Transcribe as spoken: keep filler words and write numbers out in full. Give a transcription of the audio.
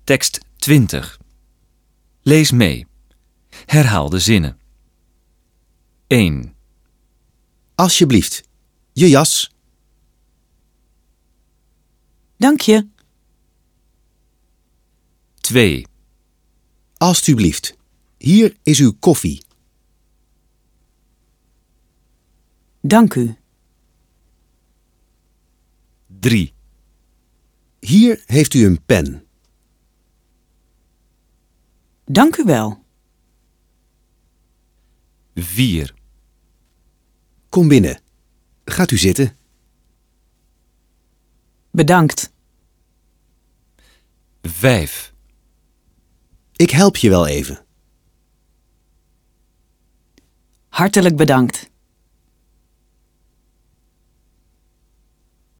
Tekst twintig. Lees mee. Herhaal de zinnen. één. Alsjeblieft, je jas. Dank je. twee. Alsjeblieft, hier is uw koffie. Dank u. drie. Hier heeft u een pen. Dank u wel. vier. Kom binnen. Gaat u zitten. Bedankt. vijf. Ik help je wel even. Hartelijk bedankt.